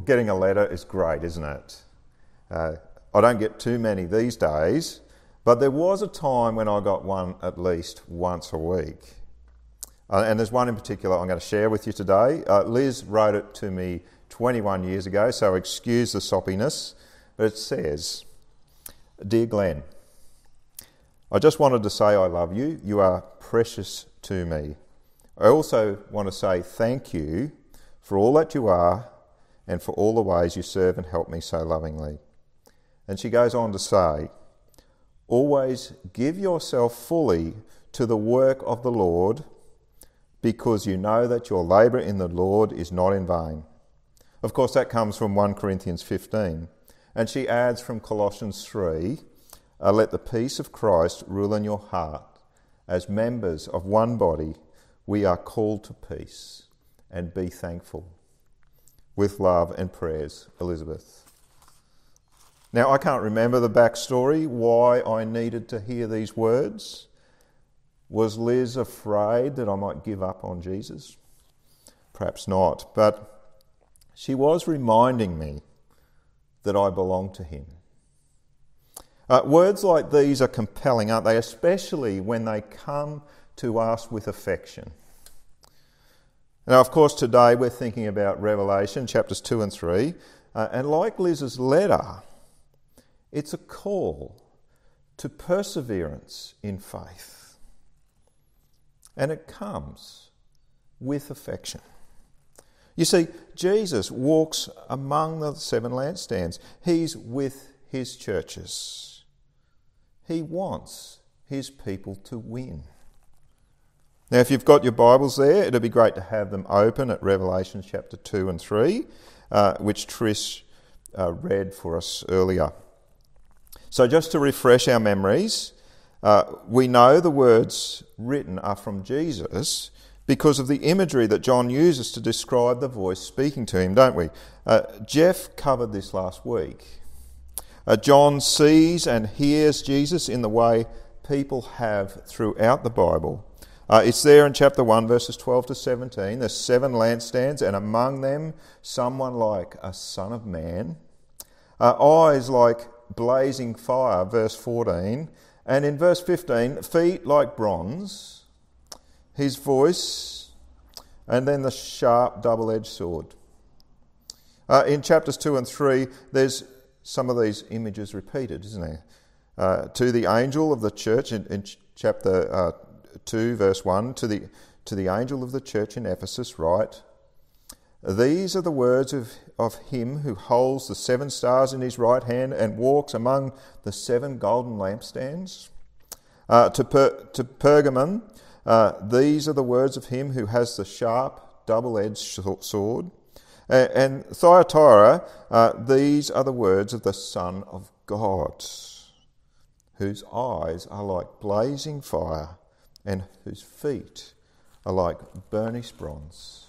Well, getting a letter is great, isn't it? I don't get too many these days, but there was a time when I got one at least once a week. And there's one in particular I'm going to share with you today. Liz wrote it to me 21 years ago, so excuse the soppiness, but it says, "Dear Glenn, I just wanted to say I love you. You are precious to me. I also want to say thank you for all that you are and for all the ways you serve and help me so lovingly." And she goes on to say, "Always give yourself fully to the work of the Lord, because you know that your labour in the Lord is not in vain." Of course, that comes from 1 Corinthians 15. And she adds from Colossians 3, "Let the peace of Christ rule in your heart. As members of one body, we are called to peace, and be thankful. With love and prayers, Elizabeth." Now, I can't remember the backstory, why I needed to hear these words. Was Liz afraid that I might give up on Jesus? Perhaps not, but she was reminding me that I belong to him. Words like these are compelling, aren't they? Especially when they come to us with affection. Now, of course, today we're thinking about Revelation chapters 2 and 3, and like Liz's letter, it's a call to perseverance in faith. And it comes with affection. You see, Jesus walks among the 7 lampstands. He's with his churches. He wants his people to win. Now, if you've got your Bibles there, it'd be great to have them open at Revelation chapter 2 and 3, which Trish read for us earlier. So just to refresh our memories, we know the words written are from Jesus because of the imagery that John uses to describe the voice speaking to him, don't we? Jeff covered this last week. John sees and hears Jesus in the way people have throughout the Bible. It's there in chapter 1, verses 12 to 17. There's 7 lampstands, and among them someone like a son of man. Eyes like blazing fire, verse 14. And in verse 15, feet like bronze, his voice, and then the sharp double-edged sword. In chapters 2 and 3, there's some of these images repeated, isn't there? To the angel of the church, in chapter 2, verse 1, to the angel of the church in Ephesus, write, "These are the words of him who holds the 7 stars in his right hand and walks among the 7 golden lampstands." To Pergamum, these are the words of him who has the sharp, double-edged sword. And Thyatira, these are the words of the Son of God, whose eyes are like blazing fire and whose feet are like burnished bronze.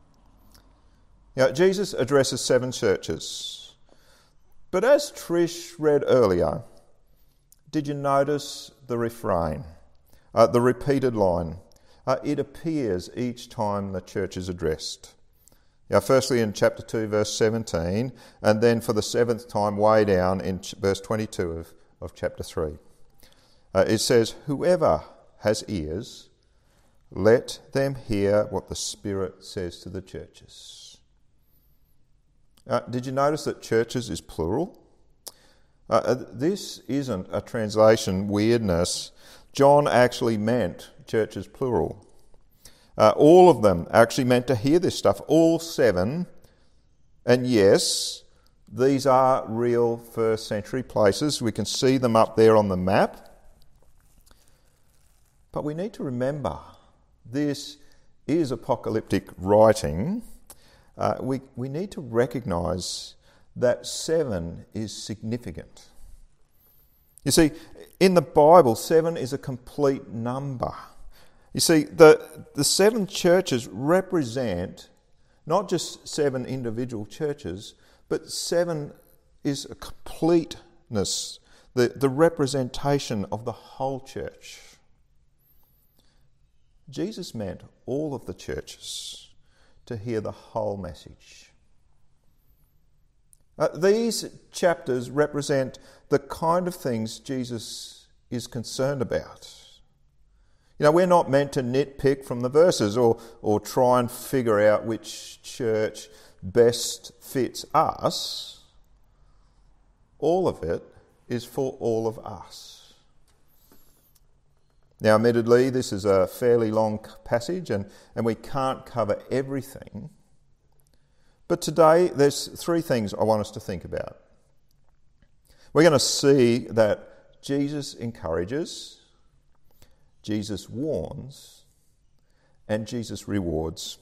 Now, Jesus addresses 7 churches. But as Trish read earlier, did you notice the refrain, the repeated line? It appears each time the church is addressed. Now, firstly in chapter 2, verse 17, and then for the 7th time way down in verse 22 of chapter 3. It says, "Whoever has ears, let them hear what the Spirit says to the churches." Did you notice that churches is plural? This isn't a translation weirdness. John actually meant churches plural. All of them actually meant to hear this stuff, all 7. And yes, these are real first century places. We can see them up there on the map. But we need to remember, this is apocalyptic writing. We need to recognise that 7 is significant. You see, in the Bible, 7 is a complete number. You see, the 7 churches represent not just 7 individual churches, but 7 is a completeness, the representation of the whole church. Jesus meant all of the churches to hear the whole message. These chapters represent the kind of things Jesus is concerned about. We're not meant to nitpick from the verses or try and figure out which church best fits us. All of it is for all of us. Now, admittedly, this is a fairly long passage and we can't cover everything. But today, there's three things I want us to think about. We're going to see that Jesus encourages, Jesus warns, and Jesus rewards.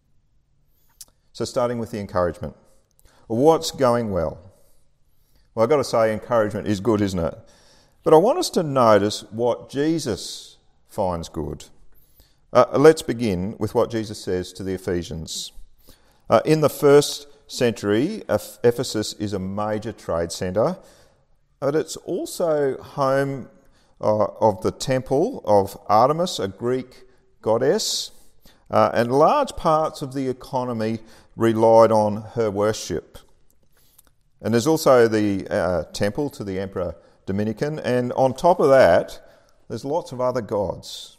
So starting with the encouragement. What's going well? Well, I've got to say encouragement is good, isn't it? But I want us to notice what Jesus finds good. Let's begin with what Jesus says to the Ephesians. In the first century, Ephesus is a major trade centre, but it's also home of the temple of Artemis, a Greek goddess, and large parts of the economy relied on her worship. And there's also the temple to the Emperor Domitian, and on top of that, there's lots of other gods.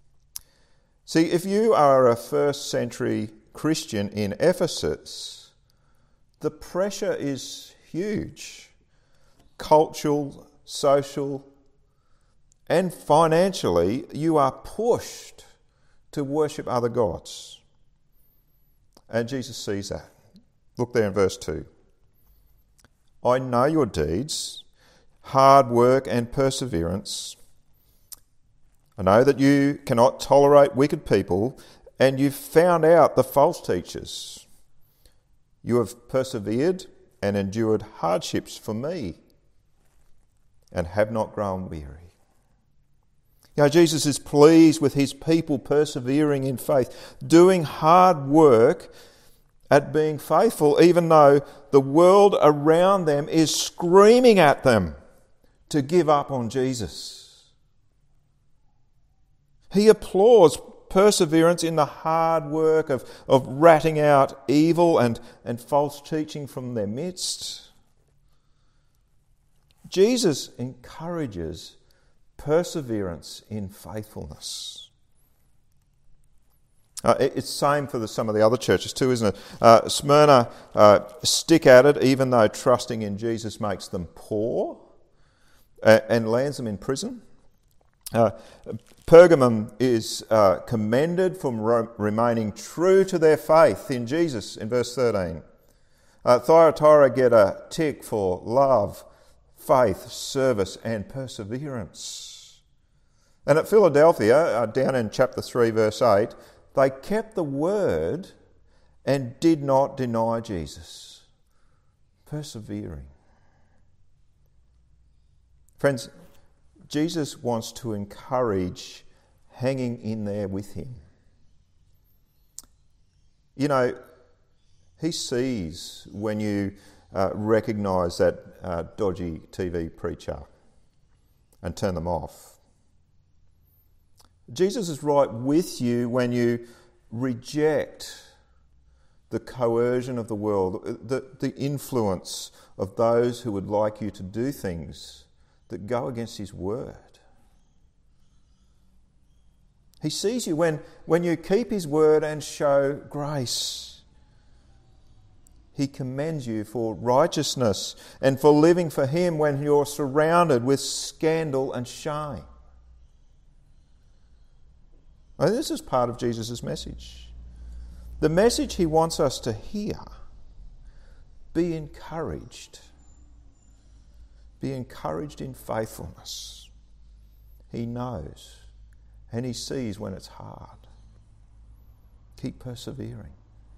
See, if you are a first century Christian in Ephesus, the pressure is huge. Cultural, social, and financially, you are pushed to worship other gods. And Jesus sees that. Look there in verse 2. I know your deeds, hard work and perseverance. I know that you cannot tolerate wicked people, and you've found out the false teachers. You have persevered and endured hardships for me, and have not grown weary. Jesus is pleased with his people persevering in faith, doing hard work at being faithful, even though the world around them is screaming at them to give up on Jesus. He applauds perseverance in the hard work of ratting out evil and false teaching from their midst. Jesus encourages perseverance in faithfulness. It's the same for some of the other churches too, isn't it? Smyrna stick at it even though trusting in Jesus makes them poor and lands them in prison. Pergamum is commended for remaining true to their faith in Jesus in verse 13. Thyatira get a tick for love, faith, service and perseverance. And at Philadelphia, down in chapter 3 verse 8, they kept the word and did not deny Jesus. Persevering. Friends, Jesus wants to encourage hanging in there with him. He sees when you recognise that dodgy TV preacher and turn them off. Jesus is right with you when you reject the coercion of the world, the influence of those who would like you to do things that go against his word. He sees you when you keep his word and show grace. He commends you for righteousness and for living for him when you're surrounded with scandal and shame. Now, this is part of Jesus' message. The message he wants us to hear. Be encouraged. Be encouraged in faithfulness. He knows and he sees when it's hard. Keep persevering.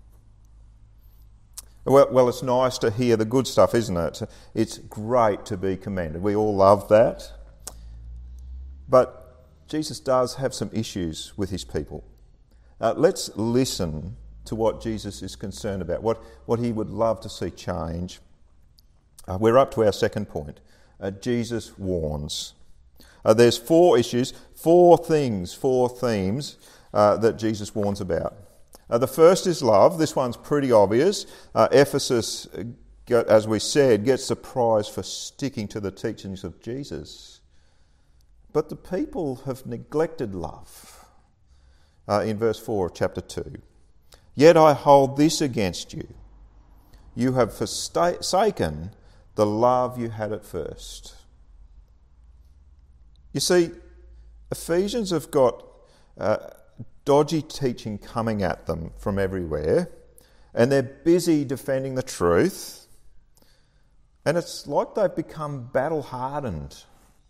Well, it's nice to hear the good stuff, isn't it? It's great to be commended. We all love that. But Jesus does have some issues with his people. Let's listen to what Jesus is concerned about, what he would love to see change. We're up to our second point. Jesus warns. There's four issues, four themes that Jesus warns about. The first is love. This one's pretty obvious. Ephesus as we said, gets the prize for sticking to the teachings of Jesus. But the people have neglected love. In verse 4 of chapter 2. Yet I hold this against you. You have forsaken the love you had at first. You see, Ephesians have got dodgy teaching coming at them from everywhere, and they're busy defending the truth, and it's like they've become battle-hardened.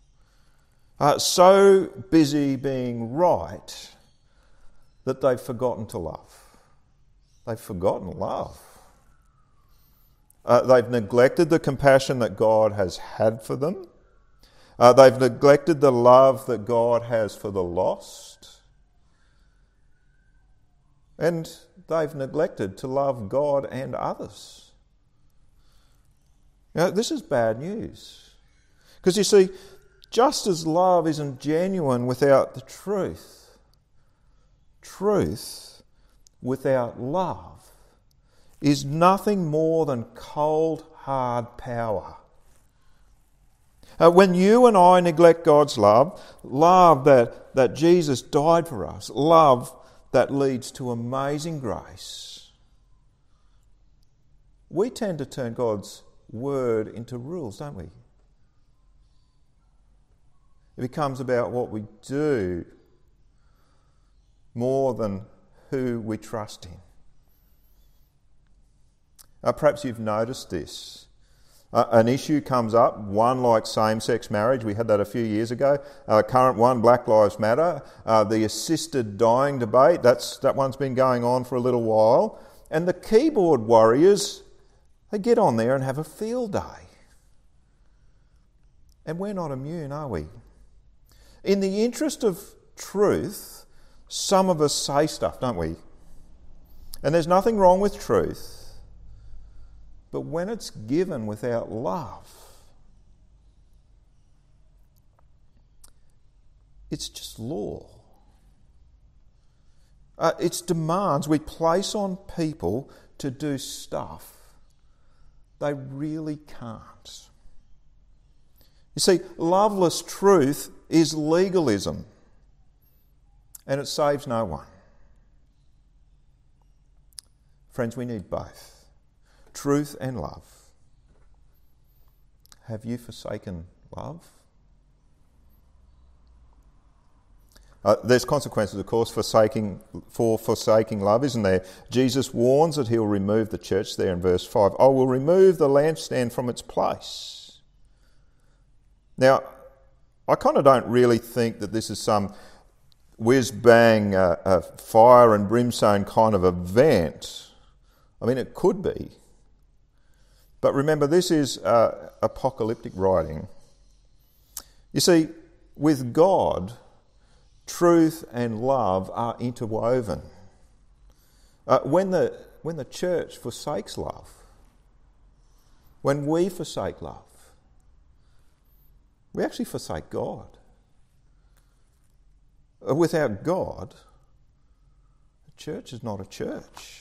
So busy being right that they've forgotten to love. They've forgotten love. They've neglected the compassion that God has had for them. They've neglected the love that God has for the lost. And they've neglected to love God and others. This is bad news. Because you see, just as love isn't genuine without the truth, truth without love is nothing more than cold, hard power. When you and I neglect God's love, love that Jesus died for us, love that leads to amazing grace, we tend to turn God's word into rules, don't we? It becomes about what we do more than who we trust in. Perhaps you've noticed this. An issue comes up, one like same-sex marriage. We had that a few years ago. Current one, Black Lives Matter. The assisted dying debate, that one's been going on for a little while. And the keyboard warriors, they get on there and have a field day. And we're not immune, are we? In the interest of truth, some of us say stuff, don't we? And there's nothing wrong with truth. But when it's given without love, it's just law. It's demands we place on people to do stuff they really can't. You see, loveless truth is legalism, and it saves no one. Friends, we need both. Truth and love. Have you forsaken love? There's consequences, of course, for forsaking love, isn't there? Jesus warns that he'll remove the church there in verse 5. I will remove the lampstand from its place. Now, I kind of don't really think that this is some whiz-bang fire and brimstone kind of event. I mean, it could be. But remember, this is apocalyptic writing. You see, with God, truth and love are interwoven. When the church forsakes love, when we forsake love, we actually forsake God. Without God, the church is not a church.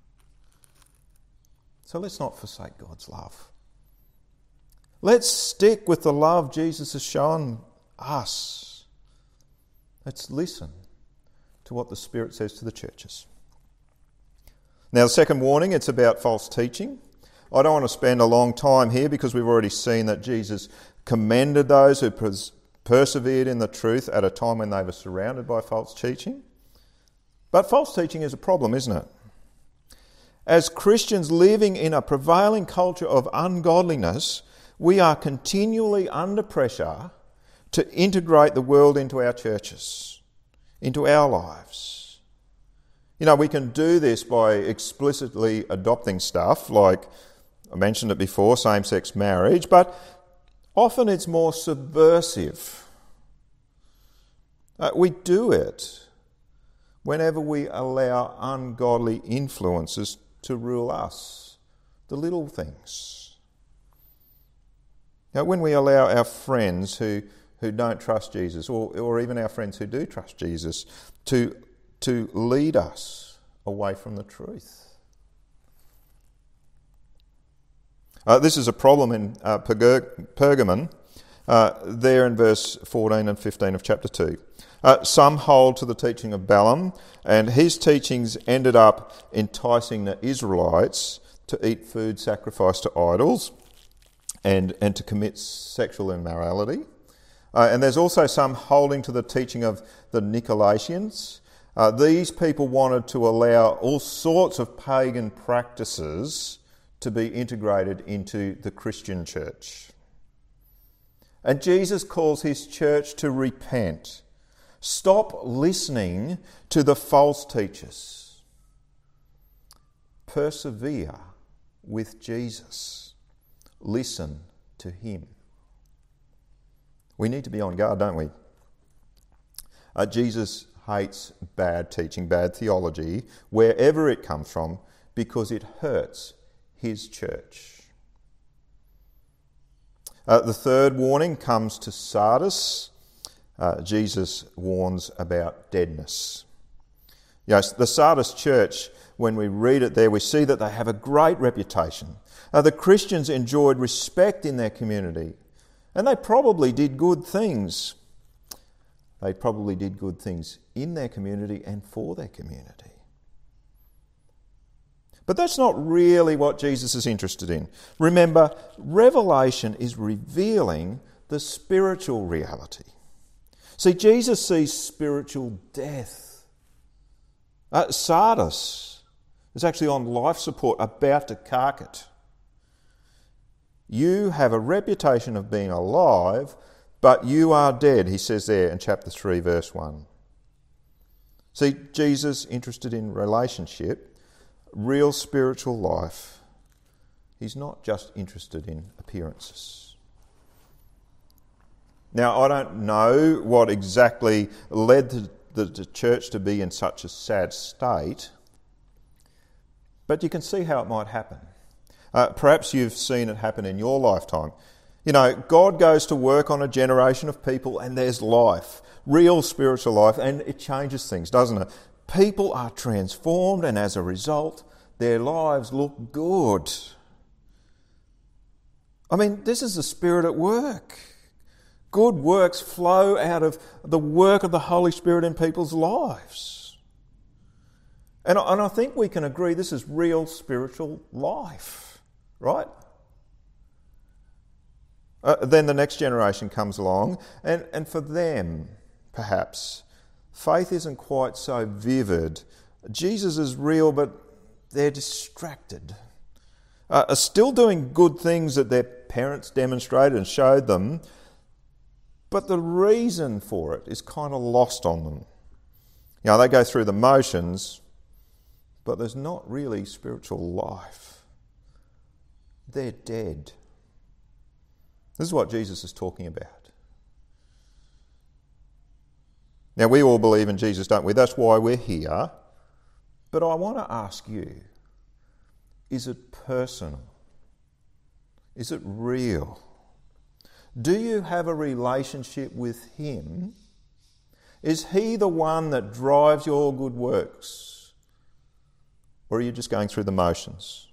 So let's not forsake God's love. Let's stick with the love Jesus has shown us. Let's listen to what the Spirit says to the churches. Now, the second warning, it's about false teaching. I don't want to spend a long time here because we've already seen that Jesus commended those who persevered in the truth at a time when they were surrounded by false teaching. But false teaching is a problem, isn't it? As Christians living in a prevailing culture of ungodliness, we are continually under pressure to integrate the world into our churches, into our lives. You know, we can do this by explicitly adopting stuff like, I mentioned it before, same-sex marriage, but often it's more subversive. We do it whenever we allow ungodly influences to rule us, the little things. Now, when we allow our friends who don't trust Jesus, or even our friends who do trust Jesus, to lead us away from the truth. This is a problem in Pergamon, there in verse 14 and 15 of chapter 2. Some hold to the teaching of Balaam, and his teachings ended up enticing the Israelites to eat food sacrificed to idols and to commit sexual immorality. And there's also some holding to the teaching of the Nicolaitans. These people wanted to allow all sorts of pagan practices to be integrated into the Christian church. And Jesus calls his church to repent. Stop listening to the false teachers. Persevere with Jesus. Listen to him. We need to be on guard, don't we? Jesus hates bad teaching, bad theology, wherever it comes from, because it hurts his church. The third warning comes to Sardis. Jesus warns about deadness. Yes, the Sardis church, when we read it there, we see that they have a great reputation. The Christians enjoyed respect in their community, and they probably did good things. They probably did good things in their community and for their community. But that's not really what Jesus is interested in. Remember, Revelation is revealing the spiritual reality. See, Jesus sees spiritual death. Sardis is actually on life support, about to cark it. You have a reputation of being alive, but you are dead, he says there in chapter 3, verse 1. See, Jesus interested in relationship, real spiritual life. He's not just interested in appearances. Now, I don't know what exactly led the church to be in such a sad state, but you can see how it might happen. Perhaps you've seen it happen in your lifetime. You know, God goes to work on a generation of people and there's life, real spiritual life, and it changes things, doesn't it? People are transformed and as a result, their lives look good. I mean, this is the Spirit at work. Good works flow out of the work of the Holy Spirit in people's lives. And I think we can agree this is real spiritual life, right? Then the next generation comes along, and for them, perhaps, faith isn't quite so vivid. Jesus is real, but they're distracted. Are still doing good things that their parents demonstrated and showed them, but the reason for it is kind of lost on them. You know, they go through the motions, but there's not really spiritual life. They're dead. This is what Jesus is talking about. Now, we all believe in Jesus, don't we? That's why we're here. But I want to ask you, is it personal? Is it real? Do you have a relationship with him? Is he the one that drives your good works? Or are you just going through the motions?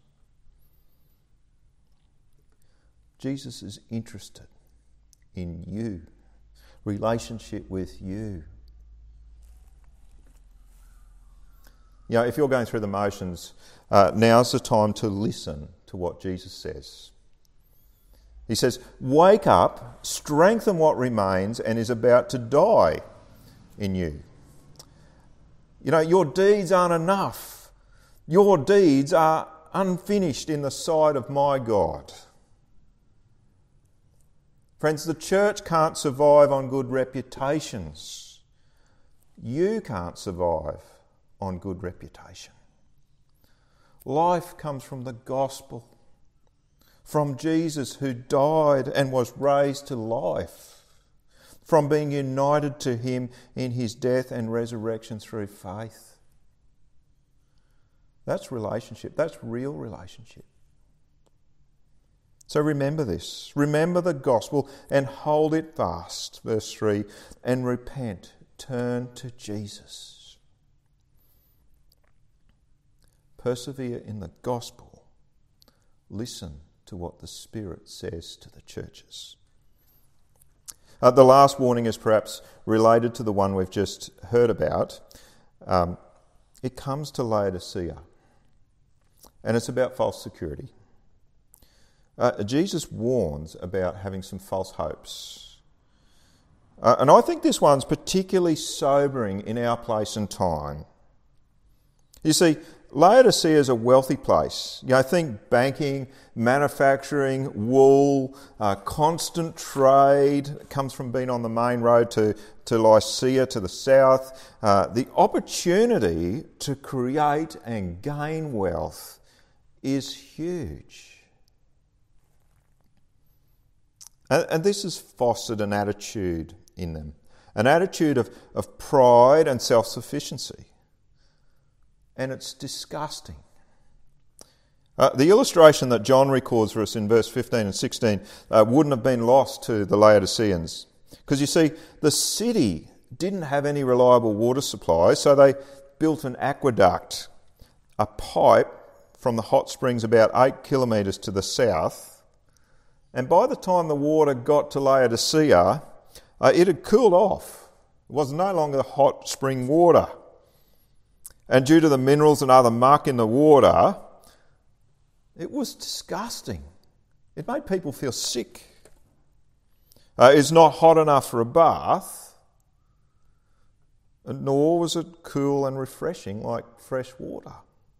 Jesus is interested in you, relationship with you. You know, if you're going through the motions, now's the time to listen to what Jesus says. He says, wake up, strengthen what remains and is about to die in you. You know, your deeds aren't enough. Your deeds are unfinished in the sight of my God. Friends, the church can't survive on good reputations. You can't survive on good reputation. Life comes from the gospel, from Jesus who died and was raised to life, from being united to him in his death and resurrection through faith. That's relationship. That's real relationship. So remember this. Remember the gospel and hold it fast. Verse 3, and repent. Turn to Jesus. Persevere in the gospel. Listen to what the Spirit says to the churches. The last warning is perhaps related to the one we've just heard about. It comes to Laodicea, and it's about false security. Jesus warns about having some false hopes. And I think this one's particularly sobering in our place and time. You see, Laodicea is a wealthy place. Think banking, manufacturing, wool, constant trade. It comes from being on the main road to Lycia to the south. The opportunity to create and gain wealth is huge. And this has fostered an attitude in them, an attitude of pride and self-sufficiency. And it's disgusting. The illustration that John records for us in verse 15 and 16 wouldn't have been lost to the Laodiceans. Because you see, the city didn't have any reliable water supply, so they built an aqueduct, a pipe from the hot springs about 8 kilometres to the south. And by the time the water got to Laodicea, it had cooled off. It was no longer hot spring water. And due to the minerals and other muck in the water, it was disgusting. It made people feel sick. It's not hot enough for a bath, nor was it cool and refreshing like fresh water.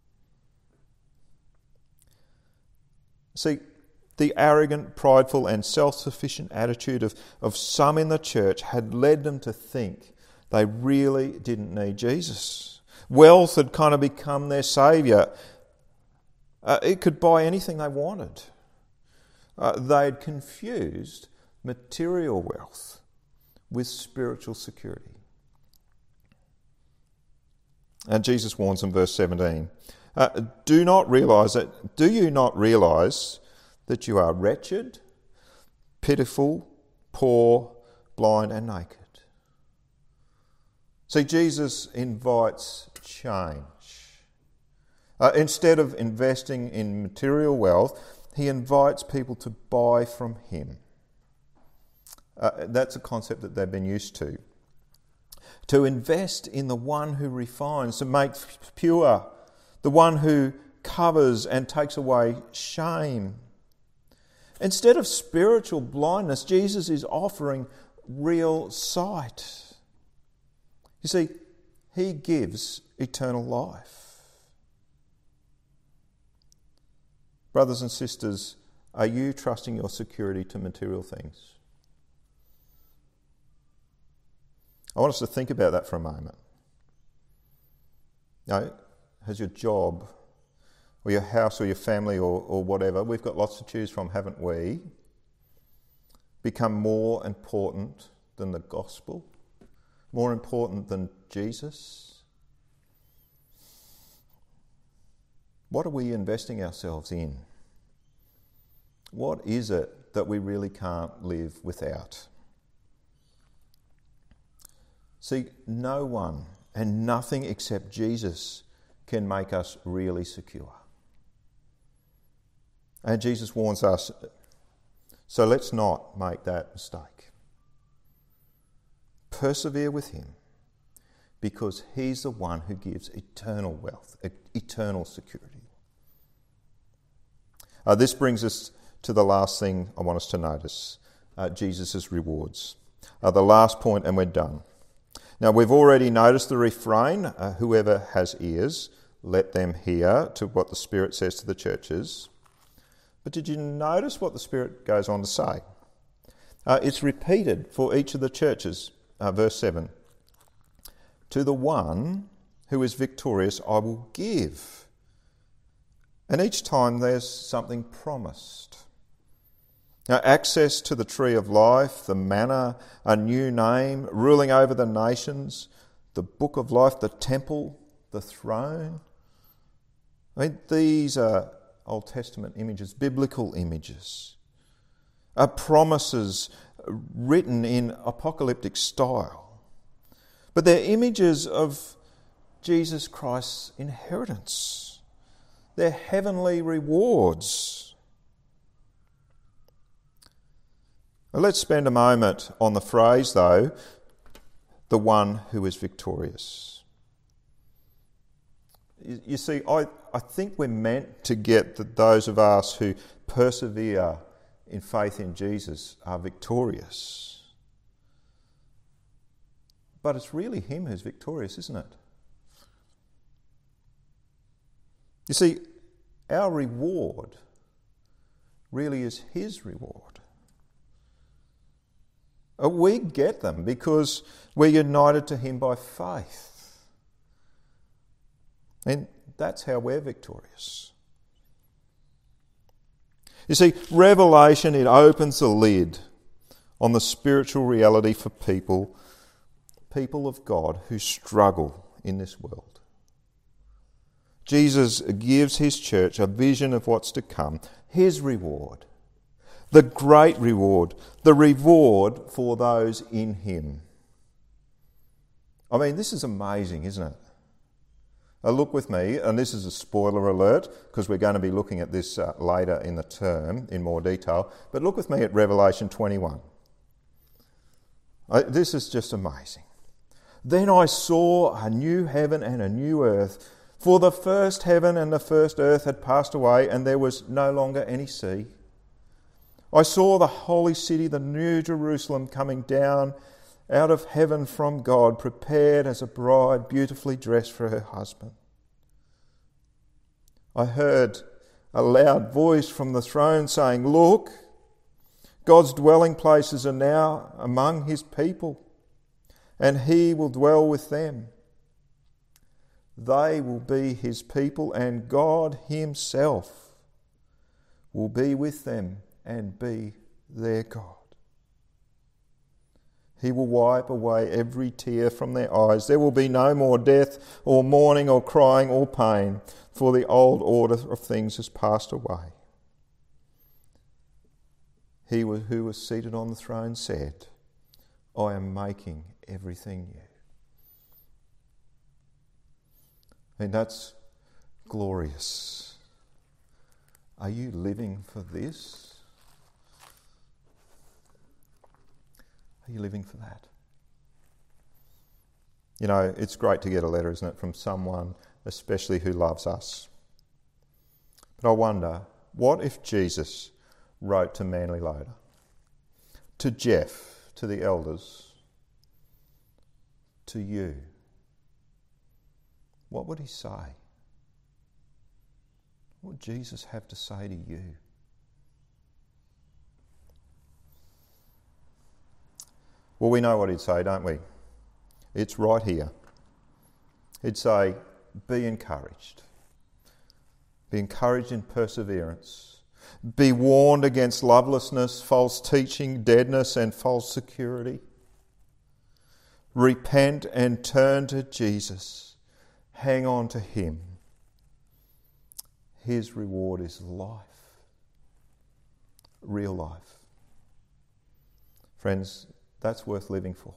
See, the arrogant, prideful and self-sufficient attitude of some in the church had led them to think they really didn't need Jesus. Wealth had kind of become their saviour. It could buy anything they wanted. They'd confused material wealth with spiritual security. And Jesus warns in verse 17, do you not realise that you are wretched, pitiful, poor, blind and naked? See, Jesus invites change. Instead of investing in material wealth, he invites people to buy from him. That's a concept that they've been used to. To invest in the one who refines, to make pure, the one who covers and takes away shame. Instead of spiritual blindness, Jesus is offering real sight. You see, he gives eternal life. Brothers and sisters, are you trusting your security to material things? I want us to think about that for a moment. Has your job or your house or your family or whatever, we've got lots to choose from, haven't we, become more important than the gospel? More important than Jesus? What are we investing ourselves in? What is it that we really can't live without? See, no one and nothing except Jesus can make us really secure. And Jesus warns us, so let's not make that mistake. Persevere with him, because he's the one who gives eternal wealth, eternal security. This brings us to the last thing I want us to notice, Jesus' rewards. The last point, and we're done. Now, we've already noticed the refrain, whoever has ears, let them hear to what the Spirit says to the churches. But did you notice what the Spirit goes on to say? It's repeated for each of the churches. Verse 7, to the one who is victorious I will give. And each time there's something promised. Now, access to the tree of life, the manna, a new name, ruling over the nations, the book of life, the temple, the throne. These are Old Testament images, biblical images, promises written in apocalyptic style. But they're images of Jesus Christ's inheritance. They're heavenly rewards. Well, let's spend a moment on the phrase, though, the one who is victorious. You see, I think we're meant to get that those of us who persevere in faith in Jesus are victorious. But it's really him who's victorious, isn't it? You see, our reward really is his reward. We get them because we're united to him by faith. And that's how we're victorious. You see, Revelation, it opens the lid on the spiritual reality for people of God who struggle in this world. Jesus gives his church a vision of what's to come, his reward, the great reward, the reward for those in him. I mean, this is amazing, isn't it? Look with me, and this is a spoiler alert because we're going to be looking at this later in the term in more detail, but look with me at Revelation 21. This is just amazing. Then I saw a new heaven and a new earth, for the first heaven and the first earth had passed away, and there was no longer any sea. I saw the holy city, the new Jerusalem, coming down out of heaven from God, prepared as a bride beautifully dressed for her husband. I heard a loud voice from the throne saying, "Look, God's dwelling places are now among his people, and he will dwell with them. They will be his people, and God himself will be with them and be their God. He will wipe away every tear from their eyes. There will be no more death or mourning or crying or pain, for the old order of things has passed away." He who was seated on the throne said, "I am making everything new." And that's glorious. Are you living for this? Are you living for that? You know, it's great to get a letter, isn't it, from someone, especially who loves us. But I wonder, what if Jesus wrote to Manly Loader, to Jeff, to the elders, to you? What would he say? What would Jesus have to say to you? Well, we know what he'd say, don't we? It's right here. He'd say, be encouraged. Be encouraged in perseverance. Be warned against lovelessness, false teaching, deadness, and false security. Repent and turn to Jesus. Hang on to him. His reward is life. Real life. Friends, that's worth living for.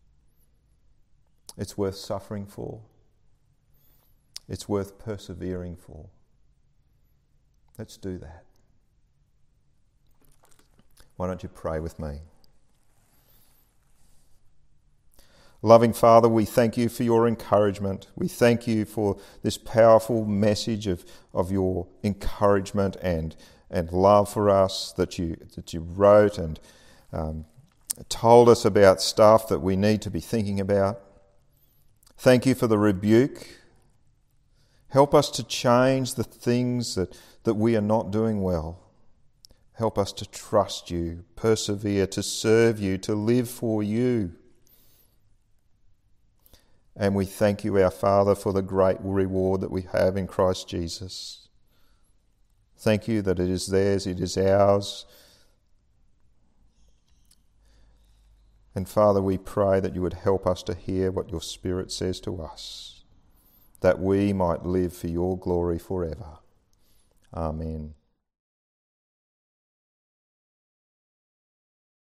It's worth suffering for. It's worth persevering for. Let's do that. Why don't you pray with me? Loving Father, we thank you for your encouragement. We thank you for this powerful message of your encouragement and love for us that you wrote and told us about stuff that we need to be thinking about. Thank you for the rebuke. Help us to change the things that we are not doing well. Help us to trust you, persevere, to serve you, to live for you. And we thank you, our Father, for the great reward that we have in Christ Jesus. Thank you that it is theirs, it is ours. And Father, we pray that you would help us to hear what your Spirit says to us, that we might live for your glory forever. Amen.